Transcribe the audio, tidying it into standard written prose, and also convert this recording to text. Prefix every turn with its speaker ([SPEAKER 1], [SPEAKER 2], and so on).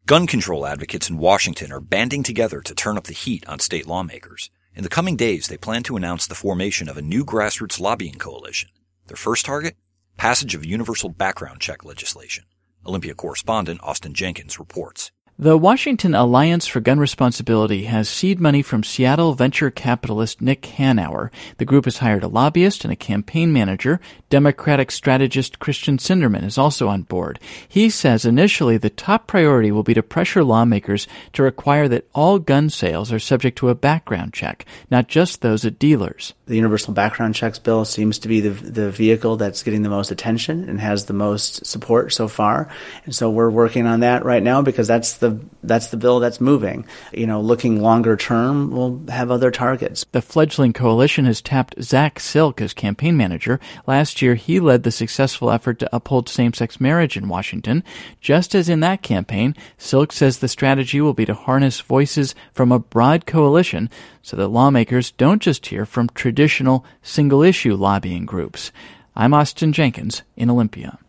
[SPEAKER 1] Gun control advocates in Washington are banding together to turn up the heat on state lawmakers. In the coming days, they plan to announce the formation of a new grassroots lobbying coalition. Their first target? Passage of universal background check legislation. Olympia correspondent Austin Jenkins reports.
[SPEAKER 2] The Washington Alliance for Gun Responsibility has seed money from Seattle venture capitalist Nick Hanauer. The group has hired a lobbyist and a campaign manager. Democratic strategist Christian Sinderman is also on board. He says initially the top priority will be to pressure lawmakers to require that all gun sales are subject to a background check, not just those at dealers.
[SPEAKER 3] The universal background checks bill seems to be the vehicle that's getting the most attention and has the most support so far. And so we're working on that right now because that's the bill that's moving. Looking longer term, we'll have other targets.
[SPEAKER 2] The fledgling coalition has tapped Zach Silk as campaign manager. Last year, he led the successful effort to uphold same-sex marriage in Washington. Just as in that campaign, Silk says the strategy will be to harness voices from a broad coalition so that lawmakers don't just hear from traditional single-issue lobbying groups. I'm Austin Jenkins in Olympia.